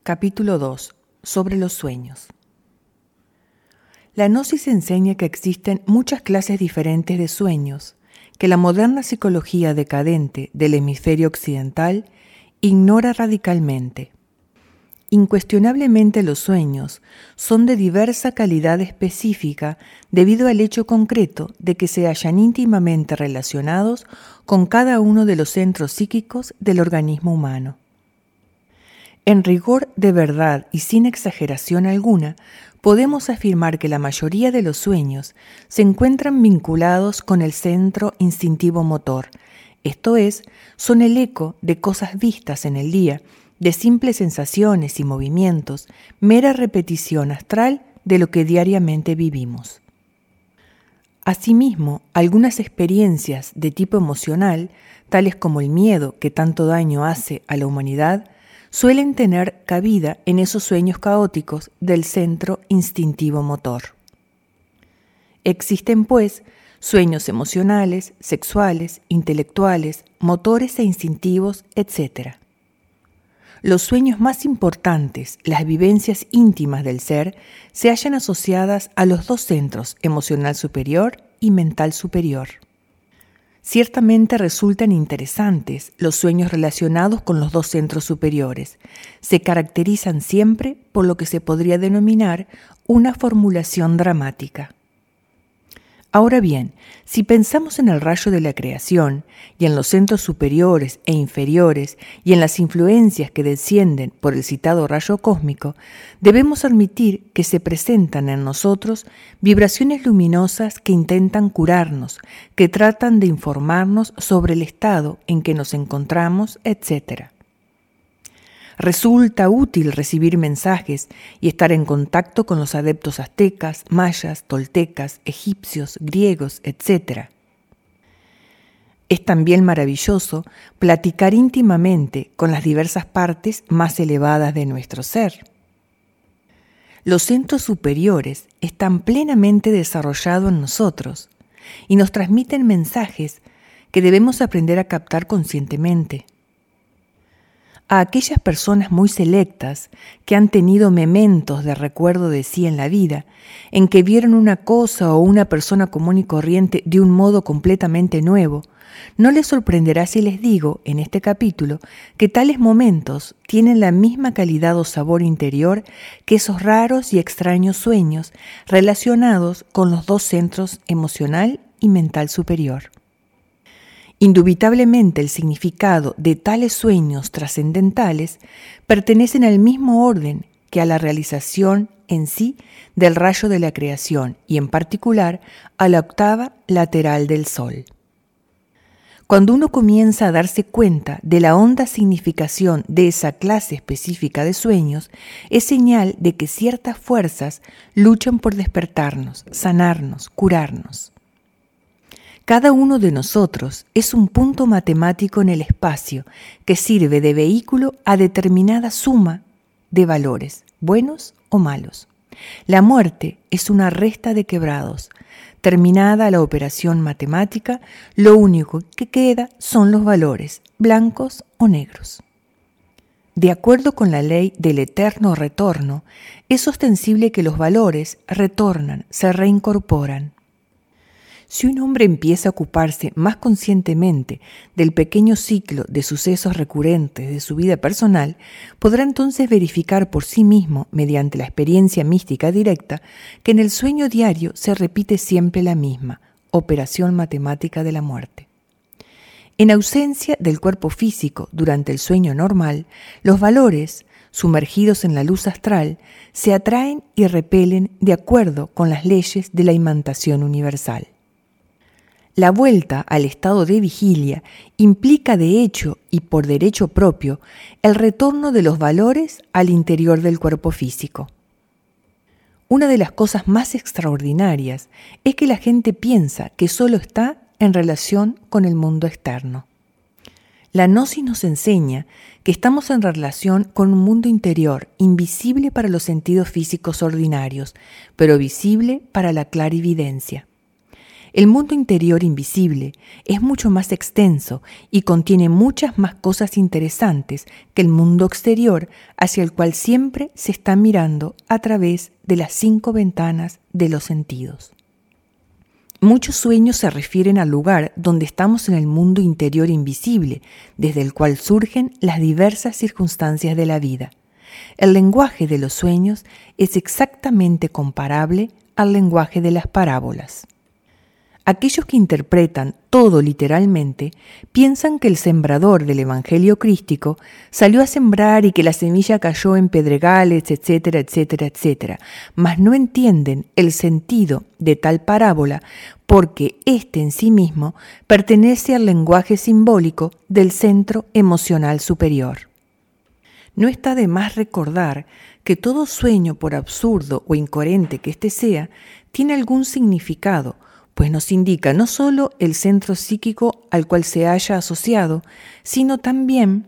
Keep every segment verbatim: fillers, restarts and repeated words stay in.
Capítulo dos. Sobre los sueños. La gnosis enseña que existen muchas clases diferentes de sueños que la moderna psicología decadente del hemisferio occidental ignora radicalmente. Incuestionablemente los sueños son de diversa calidad específica debido al hecho concreto de que se hallan íntimamente relacionados con cada uno de los centros psíquicos del organismo humano. En rigor de verdad y sin exageración alguna, podemos afirmar que la mayoría de los sueños se encuentran vinculados con el centro instintivo motor, esto es, son el eco de cosas vistas en el día, de simples sensaciones y movimientos, mera repetición astral de lo que diariamente vivimos. Asimismo, algunas experiencias de tipo emocional, tales como el miedo que tanto daño hace a la humanidad, suelen tener cabida en esos sueños caóticos del centro instintivo motor. Existen, pues, sueños emocionales, sexuales, intelectuales, motores e instintivos, etcétera. Los sueños más importantes, las vivencias íntimas del ser, se hallan asociadas a los dos centros, emocional superior y mental superior. Ciertamente resultan interesantes los sueños relacionados con los dos centros superiores. Se caracterizan siempre por lo que se podría denominar una formulación dramática. Ahora bien, si pensamos en el rayo de la creación y en los centros superiores e inferiores y en las influencias que descienden por el citado rayo cósmico, debemos admitir que se presentan en nosotros vibraciones luminosas que intentan curarnos, que tratan de informarnos sobre el estado en que nos encontramos, etcétera. Resulta útil recibir mensajes y estar en contacto con los adeptos aztecas, mayas, toltecas, egipcios, griegos, etcétera. Es también maravilloso platicar íntimamente con las diversas partes más elevadas de nuestro ser. Los centros superiores están plenamente desarrollados en nosotros y nos transmiten mensajes que debemos aprender a captar conscientemente. A aquellas personas muy selectas que han tenido mementos de recuerdo de sí en la vida, en que vieron una cosa o una persona común y corriente de un modo completamente nuevo, no les sorprenderá si les digo, en este capítulo, que tales momentos tienen la misma calidad o sabor interior que esos raros y extraños sueños relacionados con los dos centros emocional y mental superior. Indubitablemente el significado de tales sueños trascendentales pertenecen al mismo orden que a la realización en sí del rayo de la creación y en particular a la octava lateral del Sol. Cuando uno comienza a darse cuenta de la honda significación de esa clase específica de sueños, es señal de que ciertas fuerzas luchan por despertarnos, sanarnos, curarnos. Cada uno de nosotros es un punto matemático en el espacio que sirve de vehículo a determinada suma de valores, buenos o malos. La muerte es una resta de quebrados. Terminada la operación matemática, lo único que queda son los valores, blancos o negros. De acuerdo con la ley del eterno retorno, es ostensible que los valores retornan, se reincorporan. Si un hombre empieza a ocuparse más conscientemente del pequeño ciclo de sucesos recurrentes de su vida personal, podrá entonces verificar por sí mismo, mediante la experiencia mística directa, que en el sueño diario se repite siempre la misma operación matemática de la muerte. En ausencia del cuerpo físico durante el sueño normal, los valores, sumergidos en la luz astral, se atraen y repelen de acuerdo con las leyes de la imantación universal. La vuelta al estado de vigilia implica de hecho y por derecho propio el retorno de los valores al interior del cuerpo físico. Una de las cosas más extraordinarias es que la gente piensa que solo está en relación con el mundo externo. La gnosis nos enseña que estamos en relación con un mundo interior invisible para los sentidos físicos ordinarios, pero visible para la clarividencia. El mundo interior invisible es mucho más extenso y contiene muchas más cosas interesantes que el mundo exterior hacia el cual siempre se está mirando a través de las cinco ventanas de los sentidos. Muchos sueños se refieren al lugar donde estamos en el mundo interior invisible, desde el cual surgen las diversas circunstancias de la vida. El lenguaje de los sueños es exactamente comparable al lenguaje de las parábolas. Aquellos que interpretan todo literalmente piensan que el sembrador del Evangelio crístico salió a sembrar y que la semilla cayó en pedregales, etcétera, etcétera, etcétera, mas no entienden el sentido de tal parábola porque éste en sí mismo pertenece al lenguaje simbólico del centro emocional superior. No está de más recordar que todo sueño, por absurdo o incoherente que éste sea, tiene algún significado, pues nos indica no solo el centro psíquico al cual se haya asociado, sino también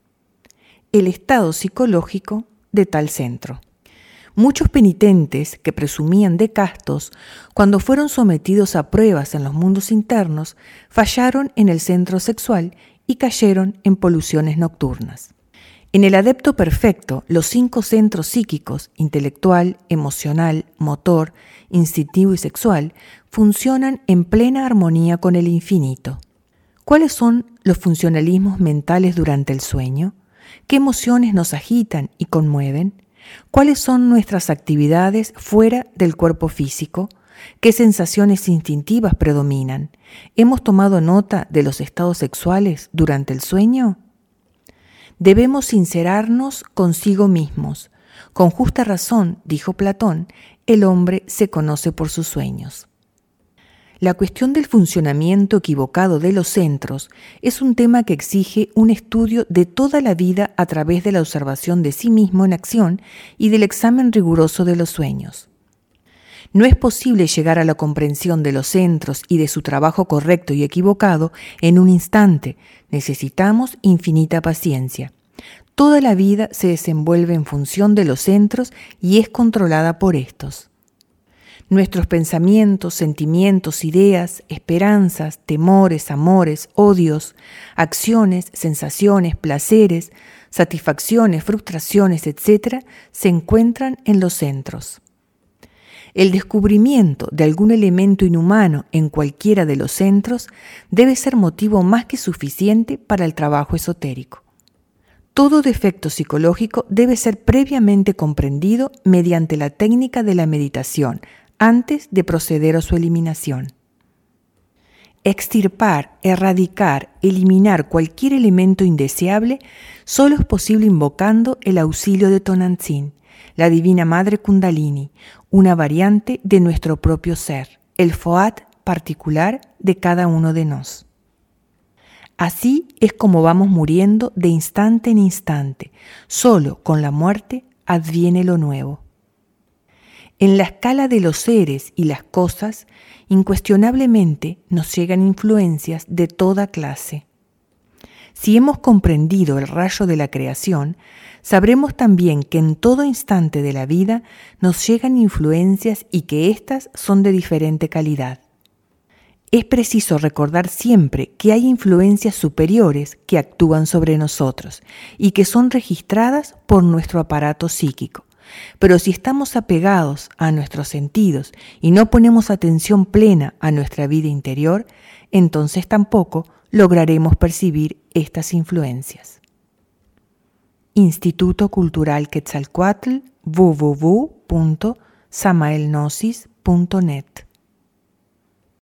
el estado psicológico de tal centro. Muchos penitentes que presumían de castos, cuando fueron sometidos a pruebas en los mundos internos, fallaron en el centro sexual y cayeron en poluciones nocturnas. En el adepto perfecto, los cinco centros psíquicos, intelectual, emocional, motor, instintivo y sexual, funcionan en plena armonía con el infinito. ¿Cuáles son los funcionalismos mentales durante el sueño? ¿Qué emociones nos agitan y conmueven? ¿Cuáles son nuestras actividades fuera del cuerpo físico? ¿Qué sensaciones instintivas predominan? ¿Hemos tomado nota de los estados sexuales durante el sueño? Debemos sincerarnos consigo mismos. Con justa razón, dijo Platón, el hombre se conoce por sus sueños. La cuestión del funcionamiento equivocado de los centros es un tema que exige un estudio de toda la vida a través de la observación de sí mismo en acción y del examen riguroso de los sueños. No es posible llegar a la comprensión de los centros y de su trabajo correcto y equivocado en un instante. Necesitamos infinita paciencia. Toda la vida se desenvuelve en función de los centros y es controlada por estos. Nuestros pensamientos, sentimientos, ideas, esperanzas, temores, amores, odios, acciones, sensaciones, placeres, satisfacciones, frustraciones, etcétera, se encuentran en los centros. El descubrimiento de algún elemento inhumano en cualquiera de los centros debe ser motivo más que suficiente para el trabajo esotérico. Todo defecto psicológico debe ser previamente comprendido mediante la técnica de la meditación antes de proceder a su eliminación. Extirpar, erradicar, eliminar cualquier elemento indeseable solo es posible invocando el auxilio de Tonantzin, la Divina Madre Kundalini, una variante de nuestro propio ser, el Foat particular de cada uno de nos. Así es como vamos muriendo de instante en instante. Solo con la muerte adviene lo nuevo. En la escala de los seres y las cosas, incuestionablemente nos llegan influencias de toda clase. Si hemos comprendido el rayo de la creación, sabremos también que en todo instante de la vida nos llegan influencias y que éstas son de diferente calidad. Es preciso recordar siempre que hay influencias superiores que actúan sobre nosotros y que son registradas por nuestro aparato psíquico. Pero si estamos apegados a nuestros sentidos y no ponemos atención plena a nuestra vida interior, entonces tampoco lograremos percibir estas influencias. Instituto Cultural Quetzalcóatl, w w w punto samaelgnosis punto net